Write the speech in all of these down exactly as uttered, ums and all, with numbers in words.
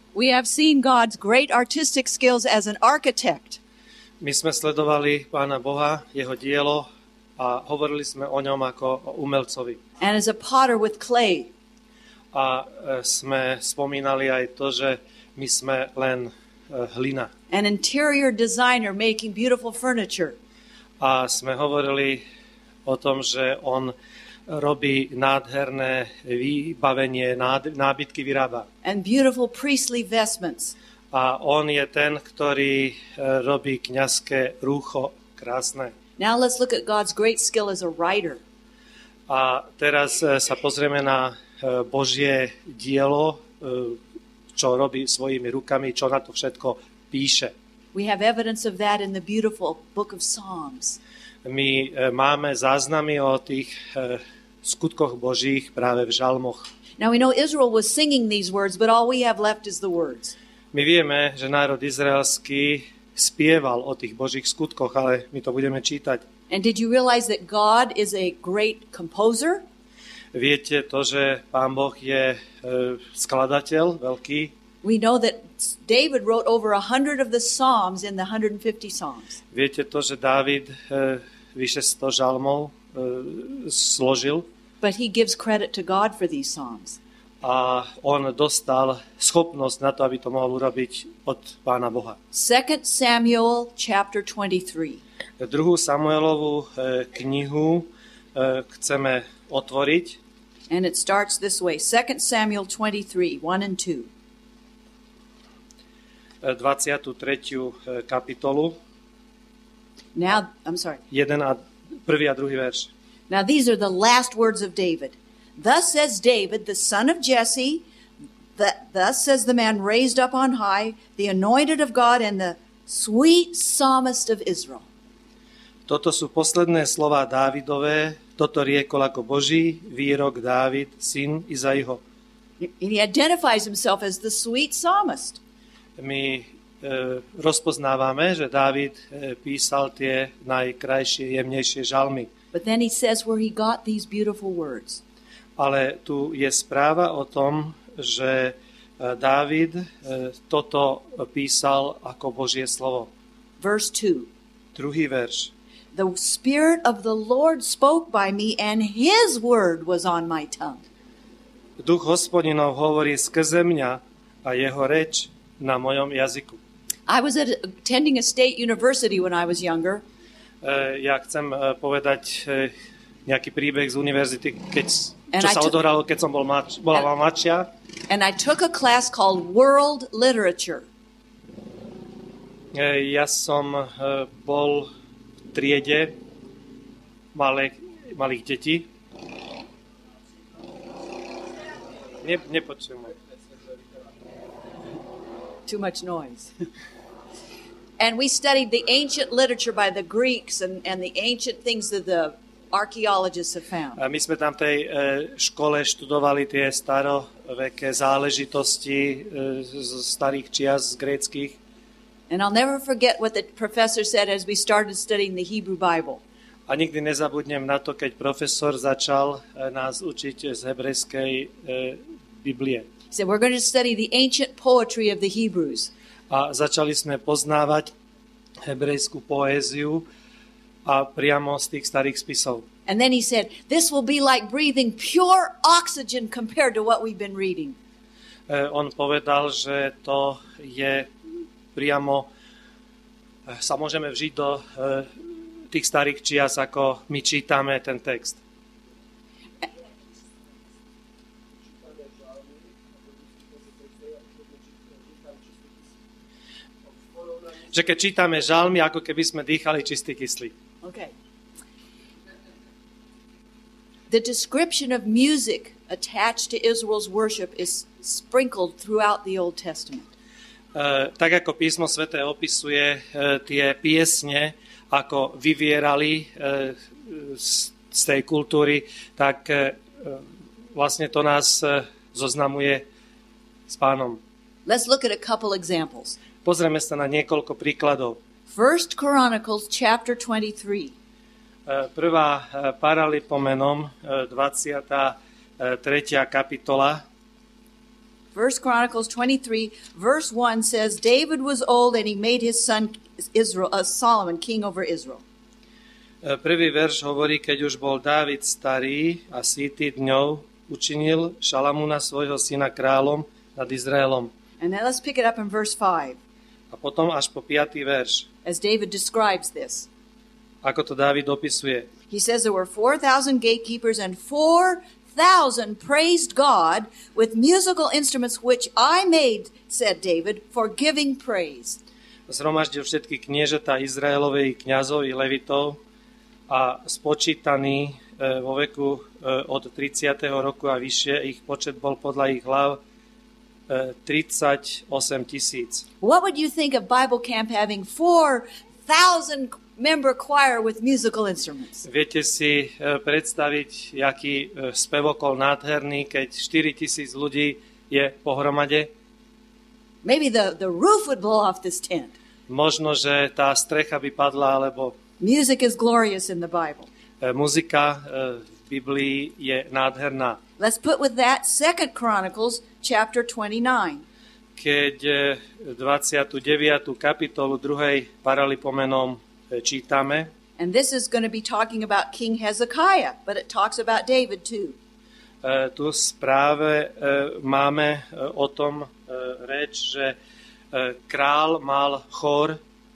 We have seen God's great artistic skills as an architect. My sme sledovali Pána Boha, jeho dielo a hovorili sme o ňom ako o umelcovi. And as a potter with clay. A sme spomínali aj to, že my sme len hlina. An interior designer making beautiful furniture. A sme hovorili o tom, že on robí nádherné vybavenie, nábytky vyrába. And beautiful priestly vestments. A on je ten, ktorý robí kňazské rúcho krásne. Now let's look at God's great skill as a writer. A teraz sa pozrieme na Božie dielo, čo robí svojimi rukami, čo na to všetko píše. We have evidence of that in the beautiful book of Psalms. My máme záznamy o tých skutkoch Božích práve v žalmoch. Now we know Israel was singing these words, but all we have left is the words. My vieme, že národ izraelský spieval o tých Božích skutkoch, ale my to budeme čítať. And did you realize that God is a great composer? Viete to, že Pán Boh je e, skladateľ veľký? We know that David wrote over a hundred of the Psalms in the one hundred fifty Psalms. Viete to, že Dávid e, vyše sto žalmov e, složil? But he gives credit to God for these Psalms. A on dostal schopnosť na to, aby to mohol urobiť od Pána Boha. Second Samuel chapter twenty-three. Druhú Samuelovú e, knihu e, chceme otvoriť. And it starts this way. Second Samuel twenty-three, one and two. dvadsiatu tretiu kapitolu. Now, I'm sorry. Jeden a prvý a druhý verš. Now these are the last words of David. Thus says David, the son of Jesse, that thus says the man raised up on high, the anointed of God and the sweet psalmist of Israel. Toto sú posledné slová Dávidové, toto riekol ako Boží výrok Dávid, syn Izaiho. He identifies himself as the sweet psalmist. My e, rozpoznávame, že Dávid e, písal tie najkrajšie, jemnejšie žalmy. But then he says where he got these beautiful words. Ale tu je správa o tom, že Dávid e, toto písal ako Božie slovo. Verse two. Druhý verš. The Spirit of the Lord spoke by me, and His word was on my tongue. Duch Hospodinov hovorí skrze mňa a jeho reč na mojom jazyku. I was at, attending a state university when I was younger. E, ja chcem e, povedať e, nejaký príbeh z univerzity, keď, čo And sa took, odohralo, keď som bol mladš, bola and, mladšia. And I took a class called World Literature. E, ja som e, bol v triede malé, malých detí. Ne, nepočujem. Too much noise. And we studied the ancient literature by the Greeks and, and the ancient things that the archaeologists have found. A my sme tam v tej e, škole študovali tie staroveké záležitosti e, z starých čias, z gréckych. And I'll never forget what the professor said as we started studying the Hebrew Bible. A nikdy nezabudnem na to, keď profesor začal e, nás učiť z hebrejskej e, Biblie. He said, we're going to study the ancient poetry of the Hebrews. A začali sme poznávať hebrejskú poéziu a priamo z tých starých spisov. And then he said, this will be like breathing pure oxygen compared to what we've been reading. E, on povedal, že to je priamo, e, sa môžeme vžiť do e, tých starých čias, ako my čítame ten text. Že keď čítame žalmy, ako keby sme dýchali čistý kyslík. Okay. The description of music attached to Israel's worship is sprinkled throughout the Old Testament. Uh, tak ako písmo sväté opisuje uh, tie piesne, ako vyvierali uh, z, z tej kultúry, tak uh, vlastne to nás uh, zoznamuje s Pánom. Let's look at a couple examples. Pozrieme sa na niekoľko príkladov. First Chronicles chapter twenty-three. Prvá Paralipomenom dvadsiata tretia kapitola. First Chronicles twenty-three, verse one says, David was old and he made his son Israel, uh, Solomon king over Israel. Prvý verš hovorí, keď už bol Dávid starý a síty dňov, učinil Šalamúna svojho syna kráľom nad Izraelom. And then let's pick it up in verse five. A potom až po piatý verš. As David describes this. Ako to Dávid opisuje. He says there were four thousand gatekeepers and four thousand praised God with musical instruments which I made, said David, for giving praise. Zhromaždil všetky kniežatá Izraelovej, kňazov i levitov a spočítaný e, vo veku e, od tridsiateho roku a vyššie, ich počet bol podľa ich hlav e, tridsaťosem tisíc. What would you think of Bible Camp having four thousand member choir with musical instruments? Viete si e, predstaviť, jaký e, spevokol nádherný, keď štyri tisíc ľudí je pohromade? Maybe the, the roof would blow off this tent. Možno, že tá strecha by padla, alebo Music is glorious in the Bible. e, muzika e, v Biblii je nádherná. Let's put with that Second Chronicles chapter twenty-nine. Keď e, dvadsiatu deviatu kapitolu druhej paralipomenom e, čítame, And this is going to be talking about King Hezekiah, but it talks about David too. e, tu v správe e, máme e, o tom e, reč, že e, král mal chor.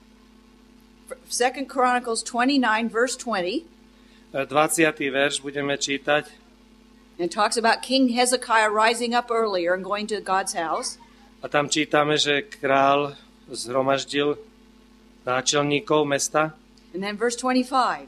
Second Chronicles twenty-nine, verse twenty. dvadsiaty verš budeme čítať. And it talks about King Hezekiah rising up earlier and going to God's house. A tam čítame, že král zhromaždil náčelníkov mesta. And then verse twenty-five.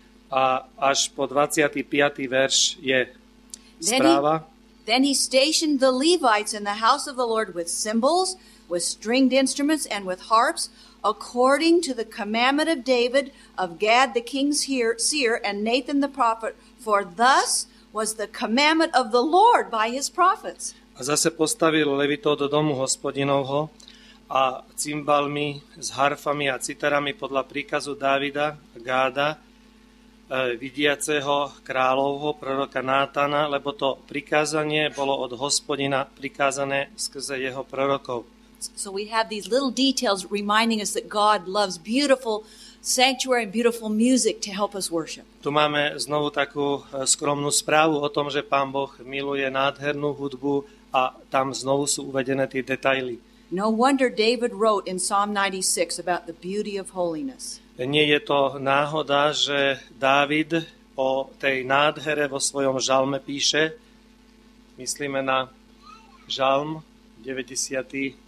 A až po dvadsiaty piaty verš je Then he, správa. then he stationed the Levites in the house of the Lord with cymbals, with stringed instruments, and with harps, according to the commandment of David, of Gad the king's seer, and Nathan the prophet, for thus was the commandment of the Lord by his prophets. A zase postavil levitov do domu hospodinovho a cymbalmi s harfami a citarami podľa príkazu Dávida a Gáda, e, vidiaceho kráľovho proroka Nátana, lebo to prikázanie bolo od Hospodina prikázané skrze jeho prorokov. So we have these little details reminding us that God loves beautiful sanctuary and beautiful music to help us worship. Tu máme znovu takú e, skromnú správu o tom, že Pán Boh miluje nádhernú hudbu a tam znovu sú uvedené tie detaily. No wonder David wrote in Psalm ninety-six about the beauty of holiness. Nie je to náhoda, že Dávid o tej nádhere vo svojom žalme píše. Myslíme na žalm deväťdesiaty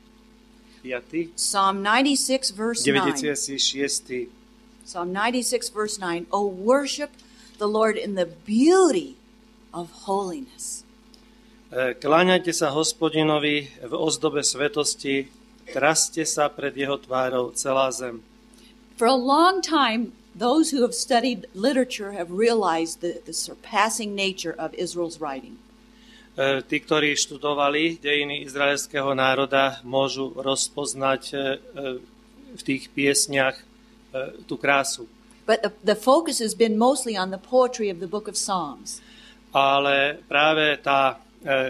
piaty Psalm ninety-six verse nine. deväťdesiaty šiesty Psalm ninety-six verse nine. Oh, worship the Lord in the beauty of holiness. Kláňajte sa Hospodinovi v ozdobe svetosti, traste sa pred jeho tvárou celá zem. For a long time, those who have studied literature have realized the, the surpassing nature of Israel's writing. Tí, ktorí študovali dejiny izraelského národa, môžu rozpoznať v tých piesniach tú krásu. But the, the focus has been mostly on the poetry of the book of Psalms. Ale práve tá e,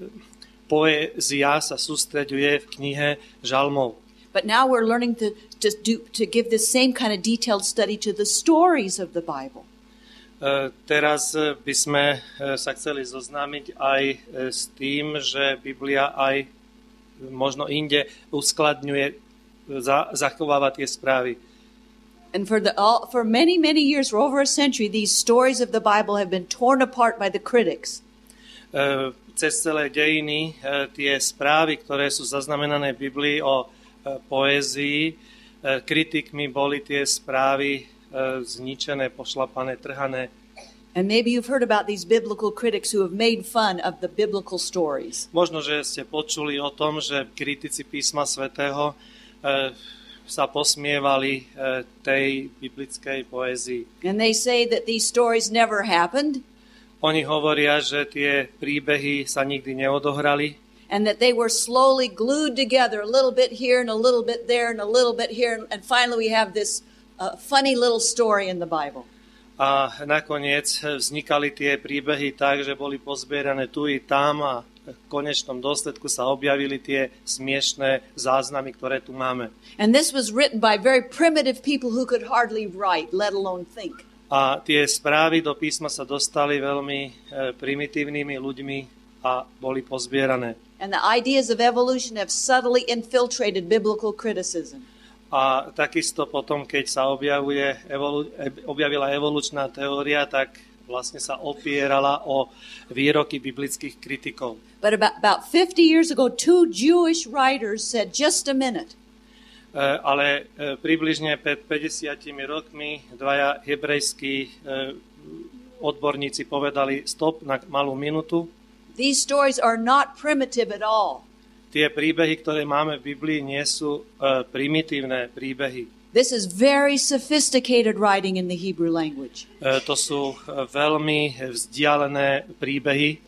poézia sa sústreďuje v knihe žalmov. But now we're learning to, to, do, to give this same kind of detailed study to the stories of the Bible. E, teraz by sme e, sa chceli zoznámiť aj e, s tým, že Biblia aj možno inde uskladňuje, za, zachováva tie správy. And for the all, for many, many years, for over a century, these stories of the Bible have been torn apart by the critics. E, cez celé dejiny e, tie správy, ktoré sú zaznamenané v Biblii o e, poézii, e, kritikmi boli tie správy e, zničené, pošlapané, trhané. And maybe you've heard about these biblical critics who have made fun of the biblical stories. Možno, že ste počuli o tom, že kritici písma svätého e, sa posmievali e, tej biblickej poézii. And they say that these stories never happened. Oni hovoria, že tie príbehy sa nikdy neodohrali. And that they were slowly glued together, a little bit here and a little bit there and a little bit here. And finally we have this uh, funny little story in the Bible. A nakoniec vznikali tie príbehy tak, že boli pozbierané tu i tam a v konečnom dôsledku sa objavili tie smiešné záznamy, ktoré tu máme. And this was written by very primitive people who could hardly write, let alone think. A tie správy do písma sa dostali veľmi e, primitívnymi ľuďmi a boli pozbierané. And the ideas of evolution have subtly infiltrated biblical criticism. A takisto potom, keď sa objavuje, evolu, objavila evolučná teória, tak vlastne sa opierala o výroky biblických kritikov. But about, about fifty years ago, two Jewish writers said, just a minute. E, ale e, približne pred päťdesiatimi rokmi dvaja hebrejskí e, odborníci povedali stop na malú minútu. These stories are not primitive at all. Tie príbehy, ktoré máme v Biblii, nie sú e, primitívne príbehy. This is very sophisticated writing in the Hebrew language. E, to sú e, veľmi vzdialené príbehy,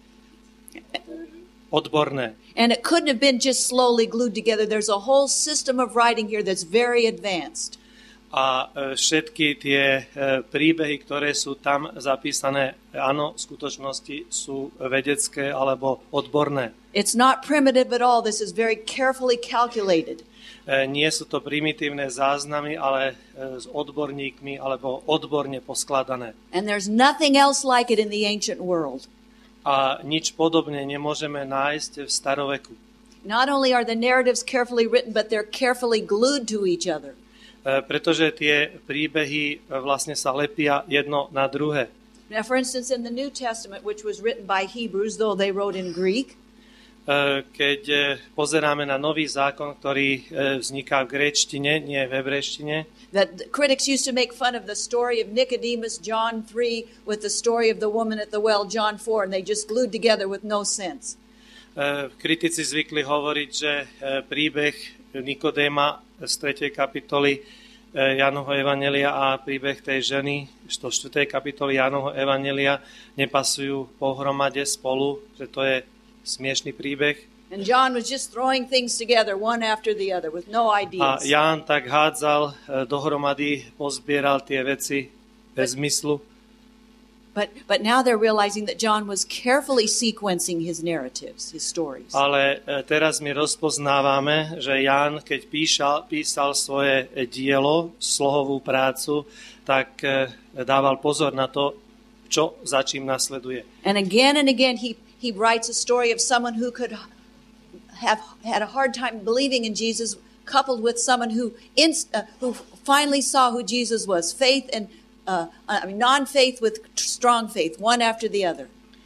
odborné. And it couldn't have been just slowly glued together. There's a whole system of writing here that's very advanced. A e, všetky tie e, príbehy, ktoré sú tam zapísané, áno, v skutočnosti sú vedecké alebo odborné. It's not primitive at all. This is very carefully calculated. E, nie sú to primitívne záznamy, ale e, s odborníkmi alebo odborne poskladané. And there's nothing else like it in the ancient world. A nič podobne nemôžeme nájsť v staroveku. Not only are the narratives carefully written, but they're carefully glued to each other. E, pretože tie príbehy e, vlastne sa lepia jedno na druhé. Now, for instance, in the New Testament, which was written by Hebrews, though they wrote in Greek, e, keď e, pozeráme na Nový zákon, ktorý e, vzniká v gréčtine, nie v hebrejštine, that the critics used to make fun of the story of Nicodemus, John three, with the story of the woman at the well, John four, and they just glued together with no sense. e, kritici zvykli hovoriť, že e, príbeh Nikodéma z tretej kapitoly Jánovho evanjelia a príbeh tej ženy zo štvrtej kapitoly Jánovho evanjelia nepasujú pohromade spolu, že to je smiešný príbeh. And John was just throwing things together one after the other with no A ideas. Ján tak hádzal dohromady, pozbieral tie veci bez zmyslu. But but now they're realizing that John was carefully sequencing his narratives, his stories. Ale teraz my rozpoznávame, že Ján, keď píšal, písal svoje dielo, slohovú prácu, tak dával pozor na to, čo za čím nasleduje. And again and again he he writes a story of someone who could have had a hard time believing in Jesus, coupled with someone who inst- uh, who finally saw who Jesus was. Faith and uh, I mean non-faith with strong faith, one after the other.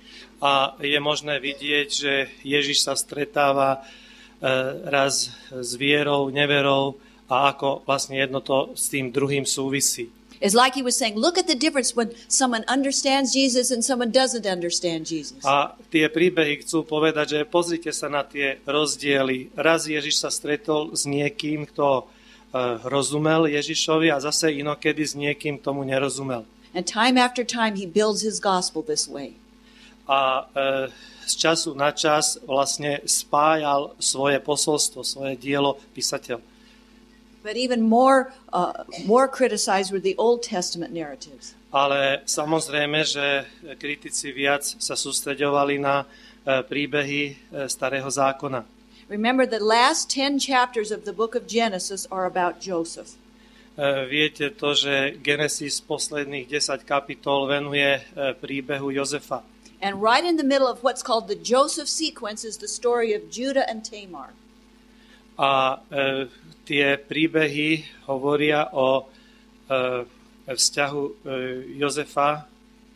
A je možné vidieť, že Ježiš sa stretáva uh, raz s vierou, neverou a ako vlastne jedno to s tým druhým súvisí. It's like he was saying, look at the difference when someone understands Jesus and someone doesn't understand Jesus. A tie príbehy chcú povedať, že pozrite sa na tie rozdiely. Raz Ježiš sa stretol s niekým, kto uh, rozumel Ježišovi a zase inokedy s niekým tomu nerozumel. And time after time he builds his gospel this way. A uh, z času na čas vlastne spájal svoje posolstvo, svoje dielo písateľ. But even more uh, more criticized were the Old Testament narratives. Ale samozrejme, že kritici viac sa sústreďovali na uh, príbehy uh, Starého zákona. Remember, the last ten chapters of the book of Genesis are about Joseph. Uh, viete to, že Genesis posledných desať kapitol venuje uh, príbehu Jozefa. And right in the middle of what's called the Joseph sequence is the story of Judah and Tamar. A uh, tie príbehy hovoria o uh, vzťahu uh, Jozefa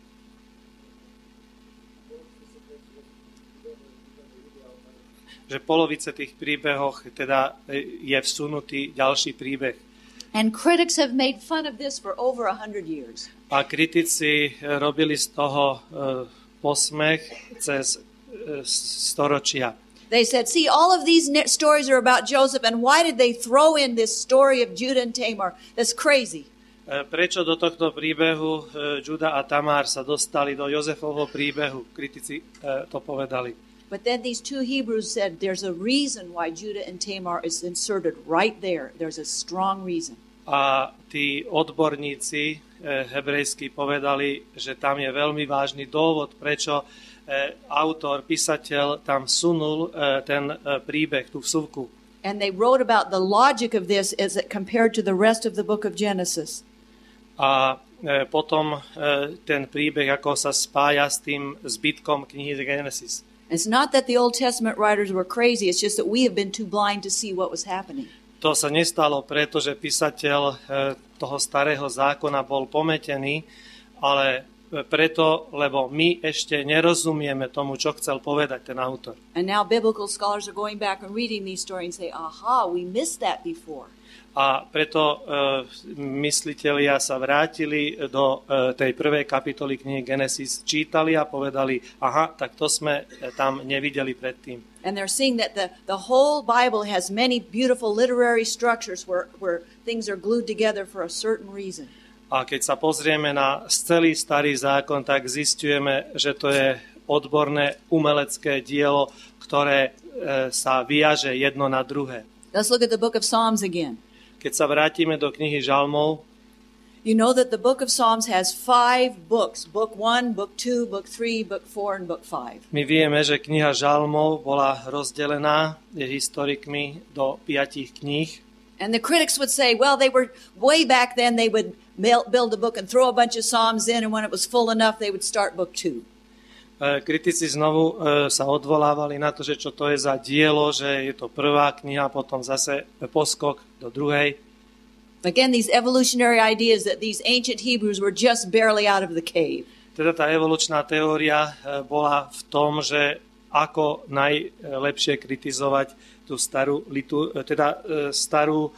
že polovice tých príbehoch teda je vsunutý ďalší príbeh. And critics have made fun of this for over a hundred years. A kritici robili z toho uh, posmech cez uh, storočia. They said, see, all of these ne- stories are about Joseph, and why did they throw in this story of Judah and Tamar? That's crazy. Uh, prečo do tohto príbehu uh, Juda a Tamar sa dostali do Jozefovho príbehu? Kritici uh, to povedali. But then these two Hebrews said there's a reason why Judah and Tamar is inserted right there. There's a strong reason. A tí odborníci eh, hebrejskí povedali, že tam je veľmi vážny dôvod, prečo autor, písateľ tam vsunul ten príbeh, tú vsuvku. And they wrote about the logic of this as it compared to the rest of the book of Genesis. A potom ten príbeh, ako sa spája s tým zbytkom knihy Genesis. It's not that the Old Testament writers were crazy, it's just that we have been too blind to see what was happening. To sa nestalo preto, že písateľ toho starého zákona bol pometený, ale preto, lebo my ešte nerozumieme tomu, čo chcel povedať ten autor. And now biblical scholars are going back and reading these stories and say, aha, we missed that before. A preto uh, myslitelia sa vrátili do uh, tej prvej kapitoly knihy Genesis, čítali a povedali, aha, tak to sme tam nevideli predtým. And they're seeing that the, the whole Bible has many beautiful literary structures where, where things are glued together for a certain reason. A keď sa pozrieme na celý starý zákon, tak zistujeme, že to je odborné umelecké dielo, ktoré uh, sa viaže jedno na druhé. Let's look at the book of Psalms again. Keď sa vrátime do knihy Žalmov, you know that the book of Psalms has five books. Book one, book two, book three, book four, and book five. My vieme, že kniha Žalmov bola rozdelená je historikmi do piatich kníh. And the critics would say, well, they were way back then, they would build a book and throw a bunch of Psalms in, and when it was full enough, they would start book two. Kritici znovu sa odvolávali na to, že čo to je za dielo, že je to prvá kniha, potom zase poskok do druhej. Again, these evolutionary ideas that these ancient Hebrews were just barely out of the cave. Teda tá evolučná teória bola v tom, že ako najlepšie kritizovať tú starú, teda starú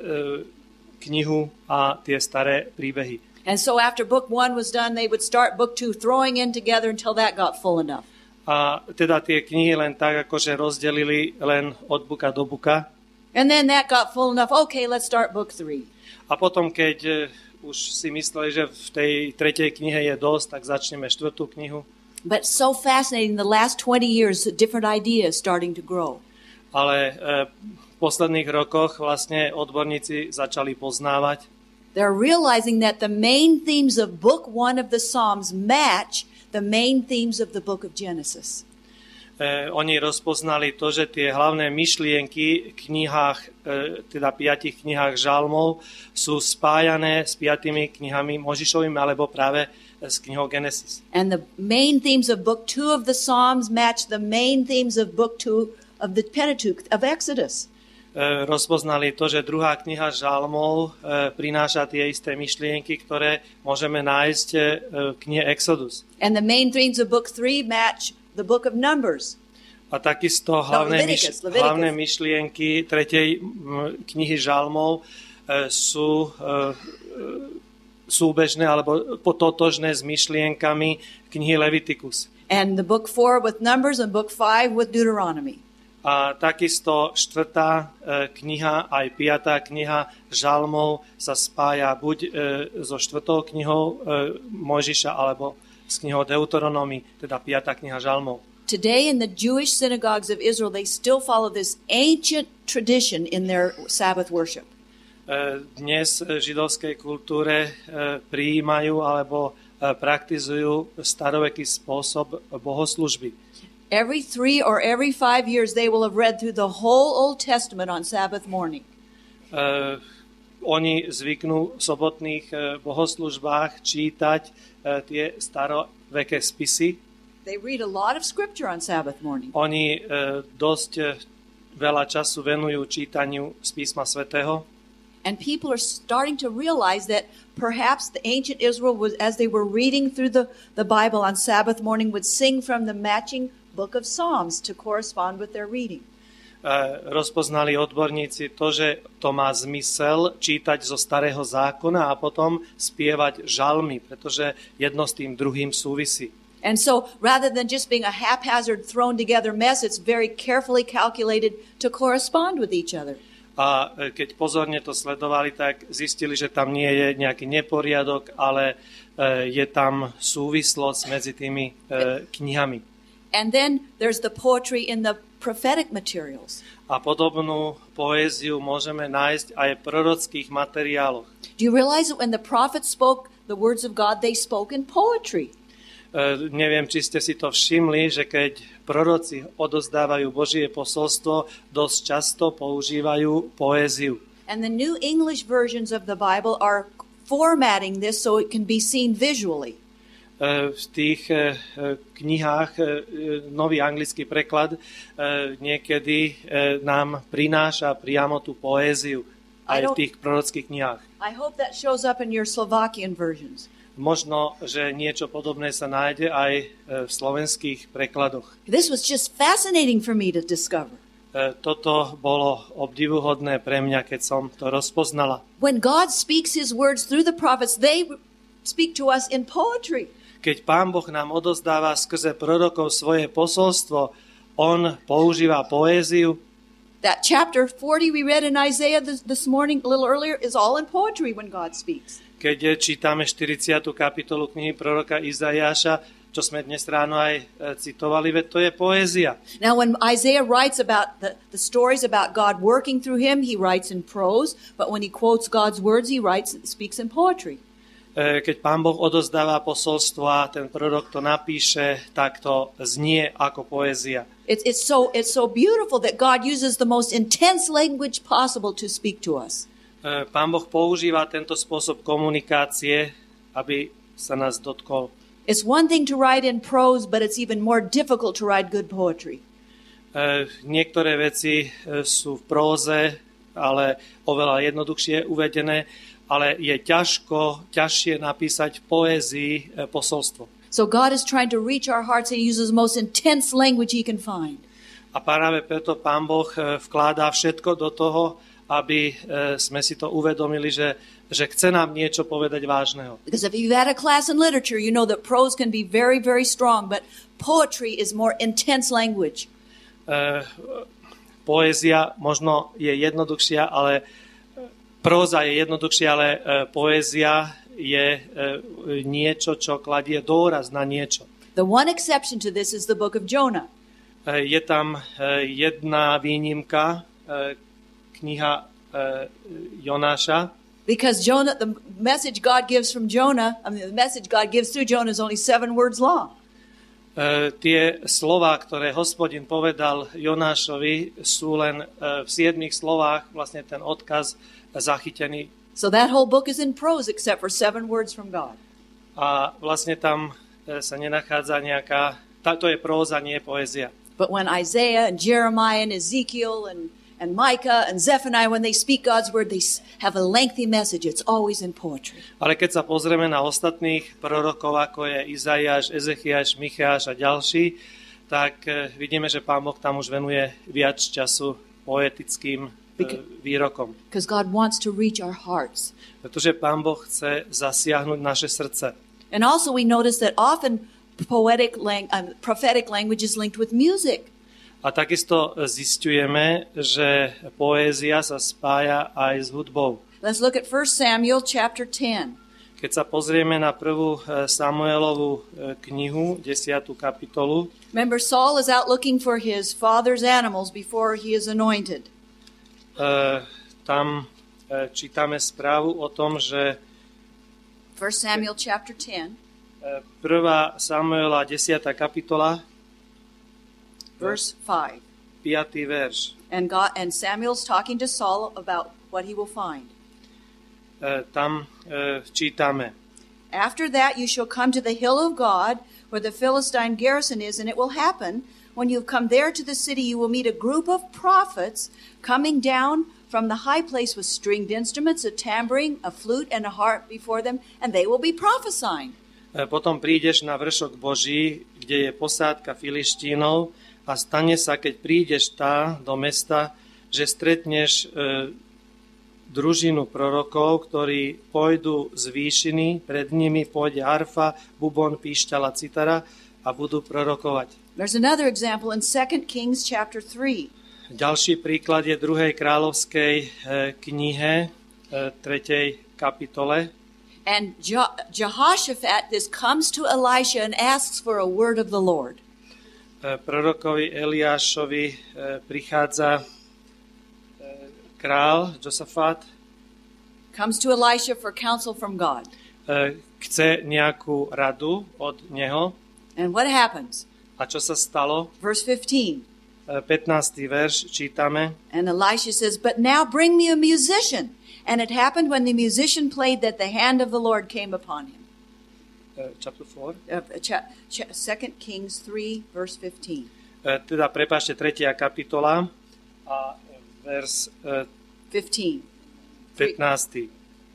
knihu a tie staré príbehy. And so after book one was done, they would start book two, throwing in together until that got full enough. A teda tie knihy len tak, akože rozdelili len od buka do buka. And then that got full enough. Okay, let's start book three. A potom, keď uh, už si mysleli, že v tej tretej knihe je dosť, tak začneme štvrtú knihu. But so fascinating, the last twenty years, different ideas starting to grow. Ale uh, v posledných rokoch vlastne odborníci začali poznávať. They're realizing that the main themes of book one of the Psalms match the main themes of the book of Genesis. Eh, oni rozpoznali to, že tie hlavné myšlienky v knihách, eh, teda piatich knihách žalmov sú spájané s piatými knihami Možišovými alebo práve s knihou Genesis. And the main themes of book two of the Psalms match the main themes of book two of the Pentateuch, of Exodus. Rozpoznali to, že druhá kniha žalmov prináša tie isté myšlienky, ktoré môžeme nájsť v knihe Exodus. And the main themes of book three match the book of Numbers. A takisto hlavné, no, Leviticus, myš- Leviticus. hlavné myšlienky tretej knihy žalmov sú súbežné alebo totožné s myšlienkami knihy Leviticus. And the book four with Numbers and book five with Deuteronomy. A takisto štvrtá e, kniha, aj piatá kniha žalmov sa spája buď e, so štvrtou knihou e, Mojžiša, alebo s knihou Deuteronomy, teda piatá kniha žalmov. Today in the Jewish synagogues of Israel, they still follow this ancient tradition in their Sabbath worship. E, dnes v židovskej kultúre e, prijímajú alebo e, praktizujú staroveký spôsob bohoslužby. Every three or every five years, they will have read through the whole Old Testament on Sabbath morning. Uh, oni zvyknú v sobotných uh, bohoslužbách čítať uh, tie staroveké spisy. They read a lot of scripture on Sabbath morning. Oni uh, dosť uh, veľa času venujú čítaniu z písma svätého. And people are starting to realize that perhaps the ancient Israel was, as they were reading through the, the Bible on Sabbath morning, would sing from the matching book of Psalms to correspond with their reading. Uh, rozpoznali odborníci to, že to má zmysel čítať zo starého zákona a potom spievať žalmy, pretože jedno s tým druhým súvisí. And so rather than just being a haphazard thrown together mess, it's very carefully calculated to correspond with each other. A keď pozorne to sledovali, tak zistili, že tam nie je nejaký neporiadok, ale uh, je tam súvislosť medzi tými uh, knihami. And then there's the poetry in the prophetic materials. A podobnú poéziu môžeme nájsť aj v prorockých materiáloch. Do you realize that when the prophets spoke the words of God, they spoke in poetry? Neviem, či ste si to všimli, že keď proroci odozdávajú Božie posolstvo, dosť často používajú poéziu. And the New English versions of the Bible are formatting this so it can be seen visually. V tých knihách nový anglický preklad niekedy nám prináša priamo tú poéziu aj v tých prorockých knihách. I hope that shows up in your Slovakian versions. Možno, že niečo podobné sa nájde aj v slovenských prekladoch. This was just fascinating for me to discover. Toto bolo obdivuhodné pre mňa, keď som to rozpoznala. When God speaks his words through the prophets, they speak to us in poetry. Keď Pán Boh nám odozdáva skrze prorokov svoje posolstvo, on používa poéziu. That chapter forty we read in Isaiah this, this morning, a little earlier, is all in poetry when God speaks. Keď čítame štyridsiatu kapitolu knihy proroka Izaiáša, čo sme dnes ráno aj citovali, veď to je poézia. Now when Isaiah writes about the, the stories about God working through him, he writes in prose, but when he quotes God's words, he writes speaks in poetry. Keď Pán Boh odozdáva posolstvo a ten prorok to napíše, tak to znie ako poézia. It's, it's, so, it's so beautiful that God uses the most intense language possible to speak to us. Pán Boh používa tento spôsob komunikácie, aby sa nás dotkol. It's one thing to write in prose, but it's even more difficult to write good poetry. Niektoré veci sú v próze, ale oveľa jednoduchšie uvedené, ale je ťažko, ťažšie napísať v poézii posolstvo. So God is trying to reach our hearts and he uses the most intense language he can find. A práve preto Pán Boh vkladá všetko do toho, aby sme si to uvedomili, že, že chce nám niečo povedať vážneho. Because if you've had a class in literature, you know that prose can be very, very strong, but poetry is more intense language. Uh, poézia možno je jednoduchšia, ale próza je jednoduchšia, ale uh, poézia je uh, niečo, čo kladie dôraz na niečo. The one exception to this is the book of Jonah. Uh, je tam uh, jedna výnimka, uh, kniha uh, Jonáša. Because Jonah, the message God gives from Jonah, I mean, the message God gives through Jonah is only seven words long. Uh, tie slová, ktoré Hospodin povedal Jonášovi, sú len uh, v siedmich slovách, vlastne ten odkaz zachytený. So that whole book is in prose except for seven words from God. A vlastne tam uh, sa nenachádza nejaká, tá, to je próza, nie poézia. But when Isaiah and Jeremiah and Ezekiel and And Micah and Zephaniah, when they speak God's word, they have a lengthy message. It's always in poetry. Ale keď sa pozrieme na ostatných prorokov, ako je Izaiáš, Ezechiáš, Micháš a ďalší, tak vidíme, že Pán Boh tam už venuje viac času poetickým výrokom. Because God wants to reach our hearts. Pretože Pán Boh chce zasiahnuť naše srdce. And also we notice that often poetic lang- um, prophetic language is linked with music. A takisto zisťujeme, že poézia sa spája aj s hudbou. Let's look at First Samuel chapter ten. Keď sa pozrieme na prvú Samuelovú knihu, desiatu kapitolu. Remember, Saul is out looking for his father's animals before he is anointed. Uh, tam uh, čítame správu o tom, že First Samuel chapter ten. Uh, prvá Samuela desiata kapitola. Verse five. piaty verš. And God and Samuel's talking to Saul about what he will find. Uh, tam uh, čítame. After that you shall come to the hill of God, where the Philistine garrison is, and it will happen, when you have come there to the city, you will meet a group of prophets coming down from the high place with stringed instruments, a tambourine, a flute, and a harp before them, and they will be prophesying. Uh, potom prídeš na vršok Boží, kde je posádka Filištínov, a stane sa, keď prídeš tá do mesta, že stretneš e, družinu prorokov, ktorí pôjdu z výšiny, pred nimi pôjde harfa, bubon, píšťala, citara a budú prorokovať. There's another example in Second Kings chapter three. Ďalší príklad je druhej kráľovskej e, knihe, e, tretej kapitole. And Je- Jehoshaphat this comes to Elisha and asks for a word of the Lord. Prorokovi Eliášovi prichádza král Josafat. Comes to Elisha for counsel from God. Chce nejakú radu od neho. And what happens? A čo sa stalo? Verse fifteen. pätnásty verš čítame. And Elisha says, but now bring me a musician. And it happened when the musician played that the hand of the Lord came upon him. Uh, chapter four. Uh, cha- cha- Second Kings three, verse fifteen. Uh, teda, prepáčte, tretia kapitola a vers uh, fifteen. pätnásty.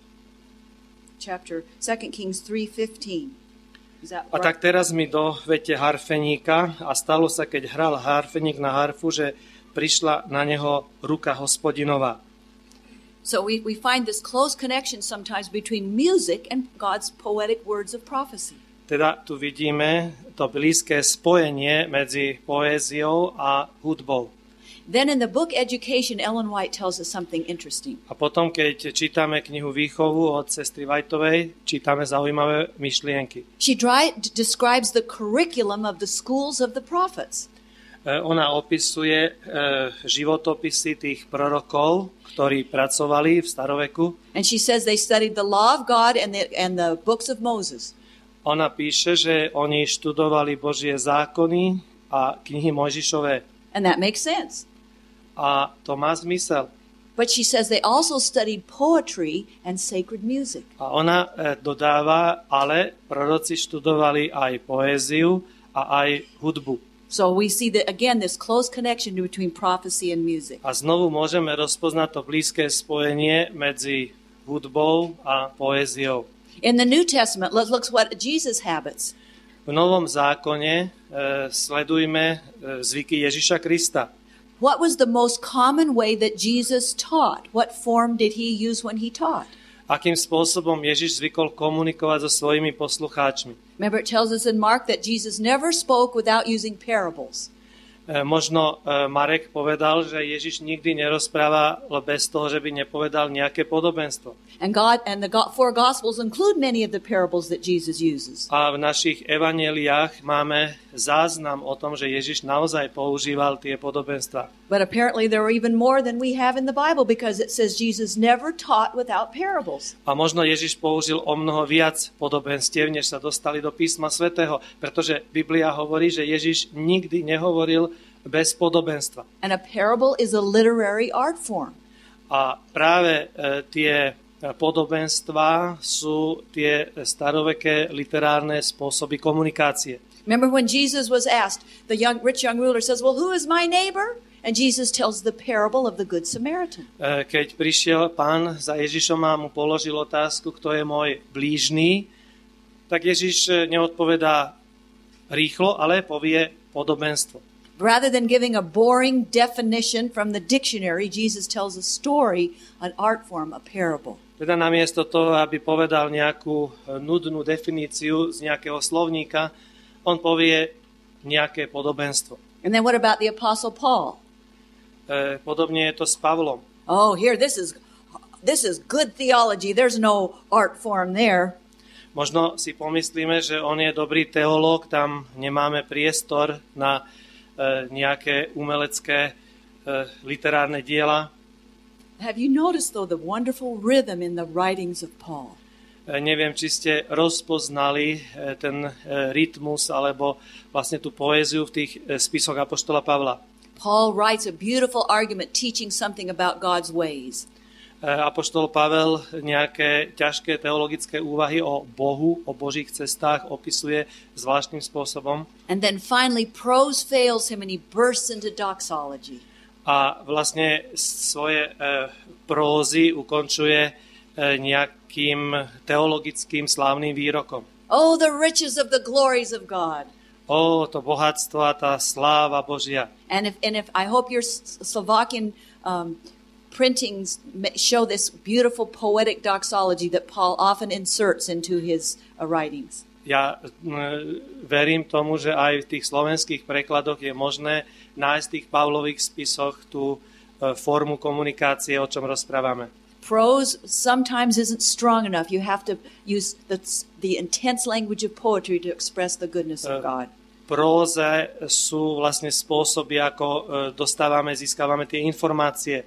Chapter Second Kings three fifteen. Is that A right? tak teraz mi dovete harfeníka a stalo sa, keď hral harfeník na harfu, že prišla na neho ruka Hospodinová. So we, we find this close connection sometimes between music and God's poetic words of prophecy. Teda tu vidíme to blízke spojenie medzi poéziou a hudbou. Then in the book Education, Ellen White tells us something interesting. A potom, keď čítame knihu Výchovu od sestry Whiteovej, čítame zaujímavé myšlienky. She dry, d- describes the curriculum of the schools of the prophets. E, Ona opisuje e, životopisy tých prorokov, ktorí pracovali v staroveku. And she says they studied the law of God and the, and the books of Moses. Ona píše, že oni študovali Božie zákony a knihy Mojžišové. And that makes sense. A to má zmysel. But she says they also studied poetry and sacred music. A ona e, dodáva, ale proroci študovali aj poéziu a aj hudbu. So we see that again this close connection between prophecy and music. A znovu môžeme rozpoznať to blízke spojenie medzi hudbou a poéziou. In the New Testament, let's look what Jesus habits. V Novom zákone e, sledujme e, zvyky Ježiša Krista. What was the most common way that Jesus taught? What form did he use when he taught? Akým spôsobom Ježiš zvykol komunikovať so svojimi poslucháčmi. Remember, it tells us in Mark that Jesus never spoke without using parables. E, možno e, Marek povedal, že Ježiš nikdy nerozprával bez toho, že by nepovedal nejaké podobenstvo. And God and the go- four Gospels include many of the parables that Jesus uses. A v našich evanjeliách máme záznam o tom, že Ježiš naozaj používal tie podobenstva. But apparently there are even more than we have in the Bible because it says Jesus never taught without parables. A možno Ježiš použil o mnoho viac podobenstiev, než sa dostali do písma svätého, pretože Biblia hovorí, že Ježiš nikdy nehovoril bez podobenstva. And a parable is a literary art form. A práve e, tie podobenstvá sú tie staroveké literárne spôsoby komunikácie. Remember when Jesus was asked, the young, rich young ruler says, well, who is my neighbor? And Jesus tells the parable of the Good Samaritan. Keď prišiel pán za Ježišom a mu položil otázku, kto je môj blížny, tak Ježiš neodpovedá rýchlo, ale povie podobenstvo. Rather than giving a boring definition from the dictionary, Jesus tells a story, an art form, a parable. Teda namiesto toho, aby povedal nejakú nudnú definíciu z nejakého slovníka, on povie nejaké podobenstvo. And then what about the Apostle Paul? E, podobne je to s Pavlom. Oh, here, this is this is good theology. There's no art form there. Možno si pomyslíme, že on je dobrý teológ, tam nemáme priestor na e, nejaké umelecké e, literárne diela. Have you noticed, though, the wonderful rhythm in the writings of Paul? E, neviem, či ste rozpoznali e, ten e, rytmus alebo vlastne tú poéziu v tých e, spisoch apoštola Pavla. Paul writes a beautiful argument teaching something about God's ways. E, apoštol Pavel nejaké ťažké teologické úvahy o Bohu, o Božích cestách opisuje zvláštnym spôsobom. And then finally prose fails him and he bursts into doxology. A vlastne svoje e, prózy ukončuje e, nejakým teologickým slávnym výrokom. Oh, the riches of the glories of God. Ó, to bohatstvo a tá sláva Božia. And if and if I hope your Slovakian um, printings show this beautiful poetic doxology that Paul often inserts into his uh, writings. Ja m, verím tomu, že aj v tých slovenských prekladoch je možné nájsť v tých Pavlových spisoch tú e, formu komunikácie, o čom rozprávame. Prose sometimes isn't strong enough. You have to use the, the intense language of poetry to express the goodness of God. Próze sú vlastne spôsoby, ako e, dostávame, získavame tie informácie.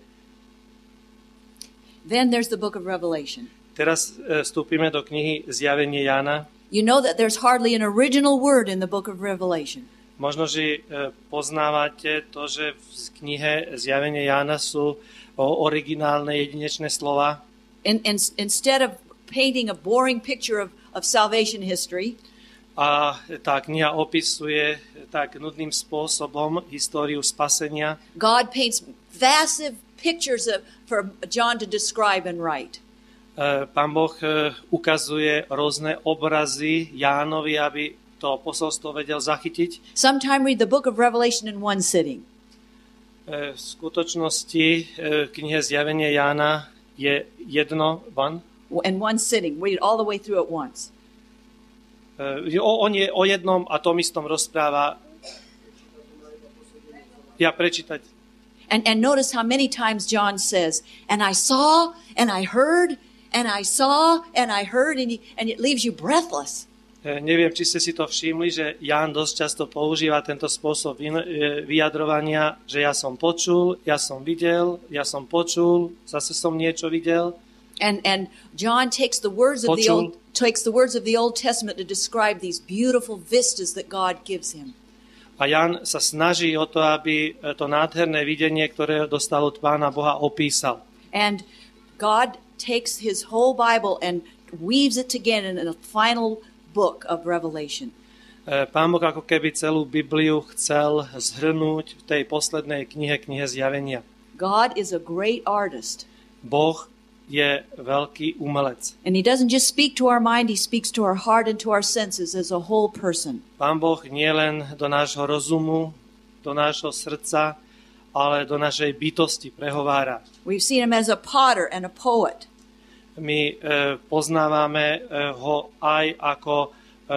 Then there's the book of Revelation. Teraz e, vstúpime do knihy Zjavenie Jána. You know that there's hardly an original word in the book of Revelation. Možno, že poznávate to, že v knihe Zjavenie Jána sú originálne jedinečné slova. In, in, instead of painting a boring picture of, of salvation history, a tá kniha opisuje tak nudným spôsobom históriu spasenia. God paints massive pictures of, for John to describe and write. Pán Boh ukazuje rôzne obrazy Jánovi, aby to posolstvo vedel zachytiť. Sometime read the book of Revelation in one sitting. V skutočnosti kniha Zjavenie Jána je jedno, one? In one sitting, read it all the way through at once. On je o jednom a tom istom rozpráva. Ja prečítať. And, and notice how many times John says, and I saw, and I heard, and I saw, and I heard, and, he, and it leaves you breathless. Neviem, či ste si to všimli, že Ján dosť často používa tento spôsob vyjadrovania, že ja som počul, ja som videl, ja som počul, zase som niečo videl. And and John takes the words of the old takes the words of the Old Testament to describe these beautiful vistas that God gives him. A Ján sa snaží o to, aby to nádherné videnie, ktoré dostal od Pána Boha, opísal. And God takes his whole Bible and weaves it together in a final book of Revelation. Pán Boh ako keby celú Bibliu chcel zhrnúť v tej poslednej knihe, knihe Zjavenia. God is a great artist. Boh je veľký umelec. And he doesn't just speak to our mind, he speaks to our heart and to our senses as a whole person. Pán Boh nie len do nášho rozumu, do nášho srdca, ale do našej bytosti prehovára. We've seen him as a potter and a poet. My e, poznávame e, ho aj ako e,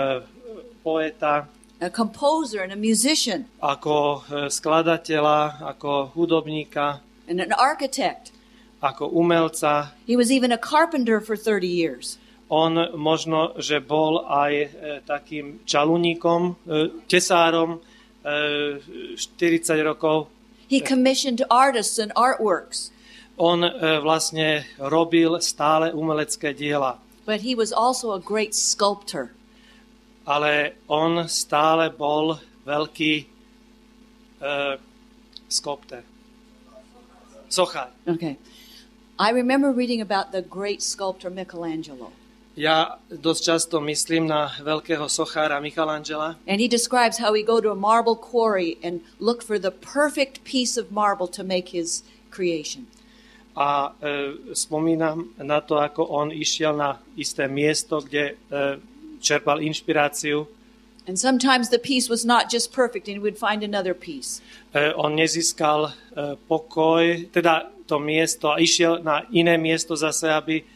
poeta, a composer and a musician, ako e, skladateľa, ako hudobníka, and an architect. Ako umelca. He was even a carpenter for thirty years. On možno, že bol aj e, takým čaluníkom, e, tesárom e, štyridsať rokov. He commissioned artists and artworks. On e, vlastne robil stále umelecké diela. But he was also a great sculptor. Ale on stále bol veľký e, sculptor. Sochár. Okay. I remember reading about the great sculptor Michelangelo. Ja dosť často myslím na veľkého sochára Michelangela. And he describes how he go to a marble quarry and look for the perfect piece of marble to make his creation. A e, spomínam na to, ako on išiel na isté miesto, kde e, čerpal inšpiráciu. And sometimes the piece was not just perfect and he would find another piece. E, on nezískal e, pokoj, teda to miesto a išiel na iné miesto zase, aby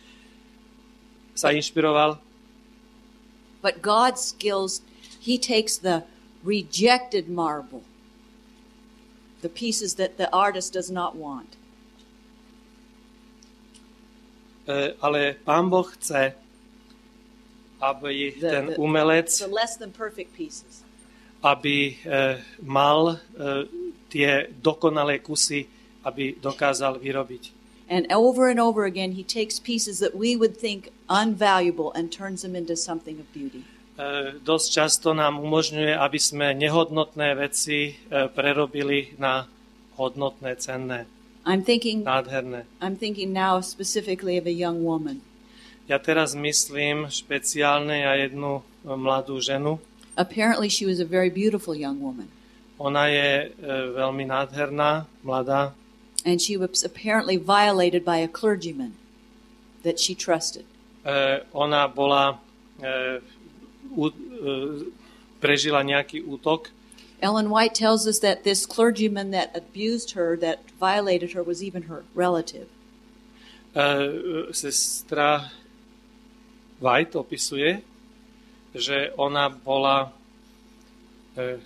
sa inšpiroval. But God's skills, he takes the rejected marble, the pieces that the artist does not want. E, ale Pán Boh chce, aby The- ten the- umelec, The less than perfect pieces. aby e, mal e, tie dokonalé kusy, aby dokázal vyrobiť. And over and over again, he takes pieces that we would think unvaluable and turns them into something of beauty. E, dosť často nám umožňuje, aby sme nehodnotné veci e, prerobili na hodnotné, cenné, I'm thinking, nádherné. I'm thinking now specifically of a young woman. Ja teraz myslím špeciálne na jednu mladú ženu. Apparently, she was a very beautiful young woman. Ona je e, veľmi nádherná, mladá. And she was apparently violated by a clergyman that she trusted. E, ona bola, e, u, e, prežila nejaký útok. Ellen White tells us that this clergyman that abused her, that violated her, was even her relative. E, sestra White opisuje, že ona bola e,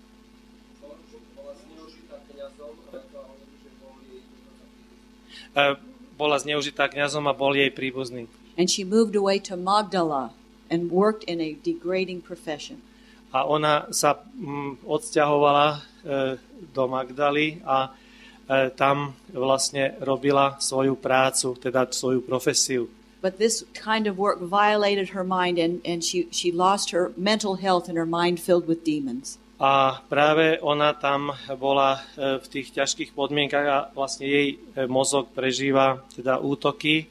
bola zneužitá kňazom a bol jej príbuzný. And she moved away to Magdala and worked in a degrading profession. A ona sa mm, odsťahovala e, do Magdaly a e, tam vlastne robila svoju prácu, teda svoju profesiu. But this kind of work violated her mind, and, and she, she lost her mental health and her mind filled with demons. A práve ona tam bola v tých ťažkých podmienkach a vlastne jej mozog prežíva teda útoky.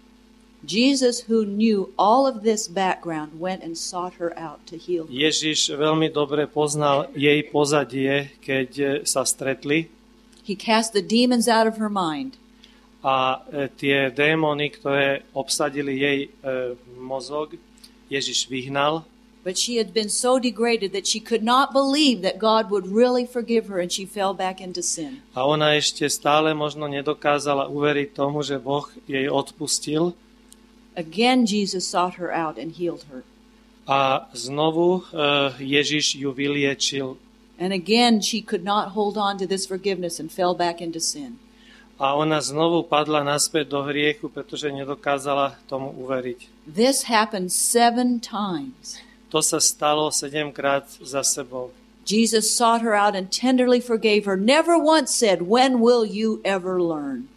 Jesus, who knew all of this background, went and sought her out to heal her. Ježiš veľmi dobre poznal jej pozadie, keď sa stretli. He cast the demons out of her mind. A tie démony, ktoré obsadili jej e, mozog, Ježiš vyhnal. But she had been so degraded that she could not believe that God would really forgive her, and she fell back into sin. A ona ešte stále možno nedokázala uveriť tomu, že Boh jej odpustil. Again Jesus sought her out and healed her. A znovu e, Ježiš ju vyliečil. And again she could not hold on to this forgiveness and fell back into sin. A ona znovu padla naspäť do hriechu, pretože nedokázala tomu uveriť. This happened seven times. To sa stalo sedemkrát za sebou. Jesus sought her out and tenderly forgave her. Never once said, "When will you ever learn?"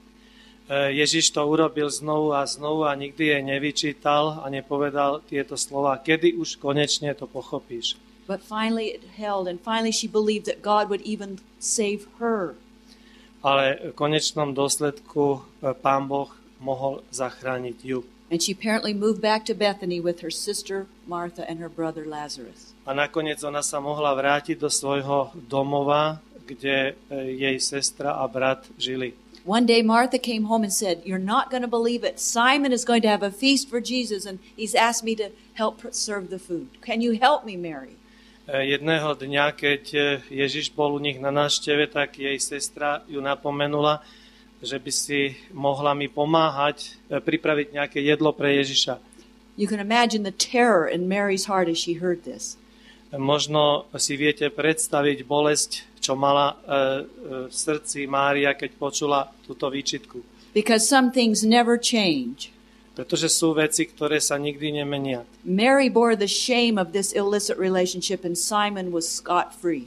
Ježiš to urobil znovu a znovu a nikdy jej nevyčítal a nepovedal tieto slova, kedy už konečne to pochopíš. But finally it held, and finally she believed that God would even save her. Ale v konečnom dôsledku Pán Boh mohol zachrániť ju. And she apparently moved back to Bethany with her sister Martha and her brother Lazarus. A nakoniec ona sa mohla vrátiť do svojho domova, kde jej sestra a brat žili. One day Martha came home and said, "You're not going to believe it. Simon is going to have a feast for Jesus, and he's asked me to help serve the food. Can you help me, Mary?" Jedného dňa, keď Ježiš bol u nich na návšteve, tak jej sestra ju napomenula, že by si mohla mi pomáhať pripraviť nejaké jedlo pre Ježiša. You can imagine the terror in Mary's heart as she heard this. Možno si viete predstaviť bolesť, čo mala v srdci Mária, keď počula túto výčitku. Because some things never change. Pretože sú veci, ktoré sa nikdy nemenia. Mary bore the shame of this illicit relationship, and Simon was scot-free.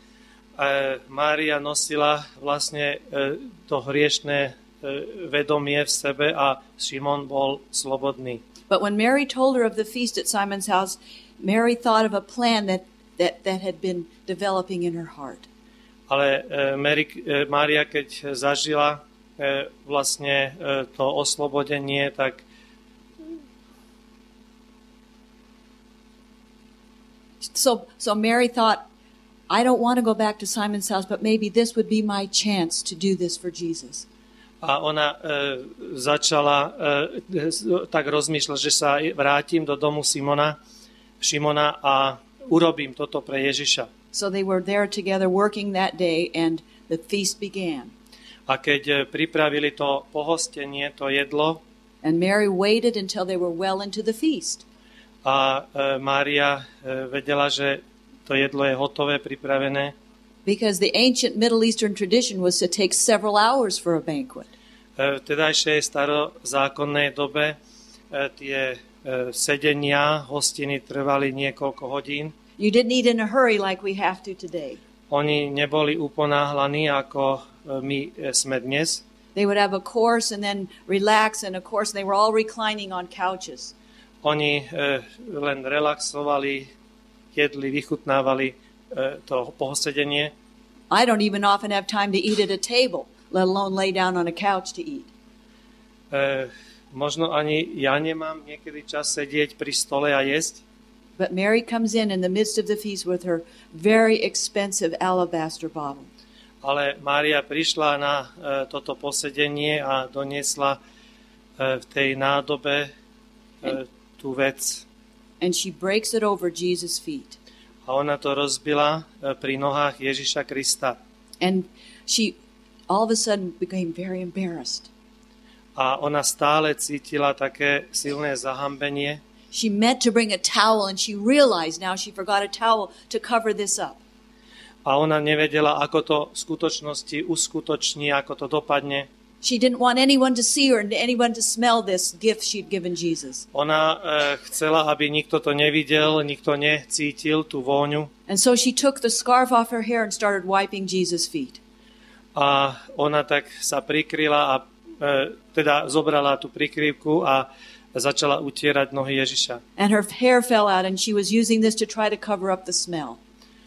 E, Mária nosila vlastne e, to hriešné e, vedomie v sebe a Šimon bol slobodný. But when Mary told her of the feast at Simon's house, Mary thought of a plan that, that, that had been developing in her heart. Ale e, Mary, e, Mária, keď zažila e, vlastne e, to oslobodenie, tak So, so Mary thought, I don't want to go back to Simon's house, but maybe this would be my chance to do this for Jesus. A ona e, začala e, tak rozmýšľať, že sa vrátim do domu Simona, Šimona a urobím toto pre Ježiša. So they were there together working that day, and the feast began. A keď pripravili to pohostenie, to jedlo, and Mary waited until they were well into the feast. A e, Mária e, vedela, že to jedlo je hotové, pripravené. Because the ancient Middle Eastern tradition was to take several hours for a banquet. E, v tedajšej starozákonnej dobe e, tie e, sedenia, hostiny trvali niekoľko hodín. You didn't eat in a hurry like we have to today. Oni neboli uponáhlaní, ako e, my e, sme dnes. They would have a course and then relax, and a course, and they were all reclining on couches. Oni e, len relaxovali, jedli, vychutnávali e, to pohosedenie. I don't even often have time to eat at a table, let alone lay down on a couch to eat. E, možno ani ja nemám niekedy čas sedieť pri stole a jesť. But Mary comes in in the midst of the feast with her very expensive alabaster bottle. Ale Mária prišla na e, toto posedenie a doniesla e, v tej nádobe e, tú vec. And she breaks it over Jesus' feet. A ona to rozbila pri nohách Ježiša Krista. And she all of a sudden became very embarrassed. A ona stále cítila také silné zahambenie. She meant to bring a towel, and she realized now she forgot a towel to cover this up. A ona nevedela, ako to v skutočnosti uskutoční, ako to dopadne. She didn't want anyone to see her and anyone to smell this gift she'd given Jesus. Ona e, chcela, aby nikto to nevidel, nikto necítil tú vôňu. And so she took the scarf off her hair and started wiping Jesus' feet. A ona tak sa prikryla a e, teda zobrala tú prikrývku a začala utierať nohy Ježiša. And her hair fell out and she was using this to try to cover up the smell.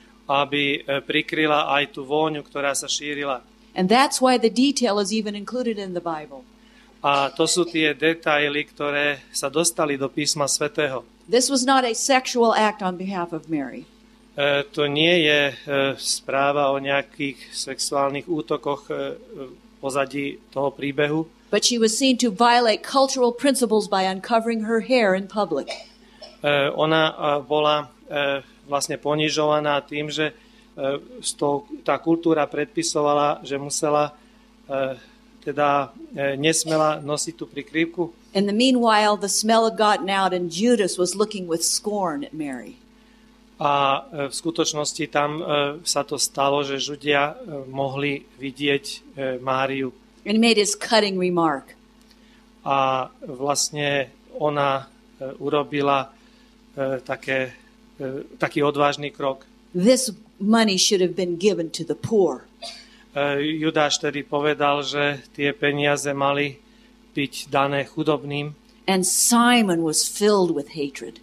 Aby prikryla aj tú vôňu, ktorá sa šírila. And that's why the detail is even included in the Bible. A to sú tie detaily, ktoré sa dostali do písma svätého. This was not a sexual act on behalf of Mary. E, to nie je e, správa o nejakých sexuálnych útokoch e, pozadí toho príbehu. But she was seen to violate cultural principles by uncovering her hair in public. E, ona e, bola e, vlastne ponižovaná tým, že e, sto, tá kultúra predpisovala, že musela e, teda e, nesmela nosiť tú prikrývku. In the meanwhile, the smell had gotten out and Judas was looking with scorn at Mary. A e, v skutočnosti tam e, sa to stalo, že Židia e, mohli vidieť e, Máriu. And he made his cutting remark. A vlastne ona e, urobila e, také, e, taký odvážny krok. This money should have been given to the poor. Judáš tedy povedal, že tie peniaze mali byť dané chudobným. And Simon was filled with hatred.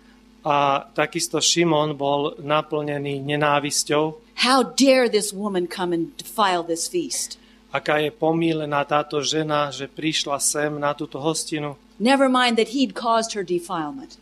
A takisto Šimon bol naplnený nenávisťou. How dare this woman come and defile this feast? Aká je pomílená táto žena, že prišla sem na túto hostinu. Never mind that he'd caused her defilement.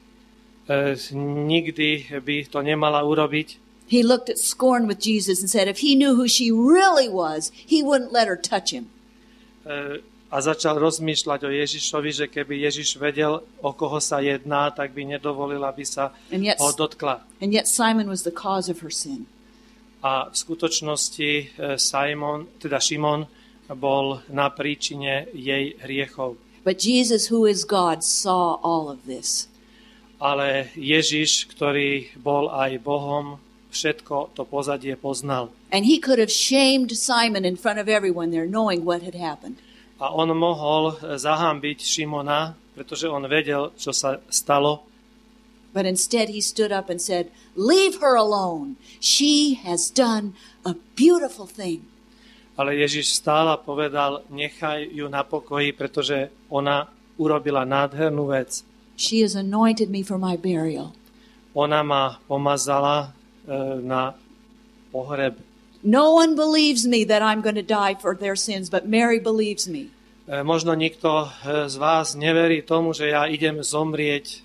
E, nikdy by to nemala urobiť. He looked at scorn with Jesus and said, if he knew who she really was, he wouldn't let her touch him. E, a začal rozmýšľať o Ježišovi, že keby Ježiš vedel, o koho sa jedná, tak by nedovolil, aby sa yet, ho dotkla. And yet Simon was the cause of her sin. A v skutočnosti Simon, teda Šimon, bol na príčine jej hriechov. But Jesus, who is God, saw all of this. Ale Ježiš, ktorý bol aj Bohom, všetko to pozadie poznal. And he could have shamed Simon in front of everyone there, knowing what had happened. A on mohol zahambiť Šimona, pretože on vedel, čo sa stalo. But instead he stood up and said, leave her alone. She has done a beautiful thing. Ale Ježiš stál a povedal, nechaj ju na pokoji, pretože ona urobila nádhernú vec. She has anointed me for my burial. Ona ma pomazala na pohreb. No one believes me that I'm going to die for their sins, but Mary believes me. Možno nikto z vás neverí tomu, že ja idem zomrieť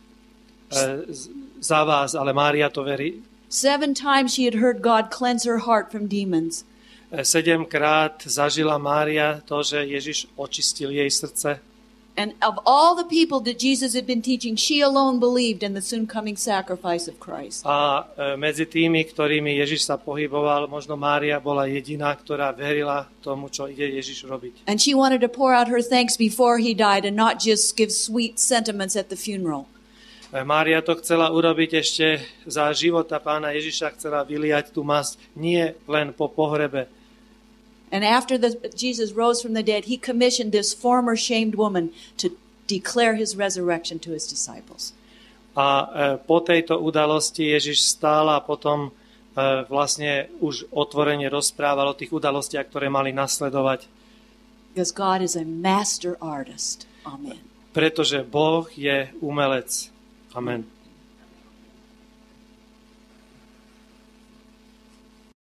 za vás, ale Mária to verí. Seven times she had heard God cleanse her heart from demons. Sedemkrát zažila Mária to, že Ježiš očistil jej srdce. And of all the people that Jesus had been teaching, she alone believed in the soon coming sacrifice of Christ. A medzi tými, ktorými Ježiš sa pohyboval, možno Mária bola jediná, ktorá verila tomu, čo ide Ježiš robiť. And she wanted to pour out her thanks before he died and not just give sweet sentiments at the funeral. Mária to chcela urobiť ešte za života pána Ježiša, chcela vyliať tú masť nie len po pohrebe. And after the, Jesus rose from the dead, he commissioned this former shamed woman to declare his resurrection to his disciples. A e, po tejto udalosti Ježiš stál a potom e, vlastne už otvorene rozprával o tých udalostiach, ktoré mali nasledovať. Because God is a master artist. Amen. Pretože Boh je umelec. Amen.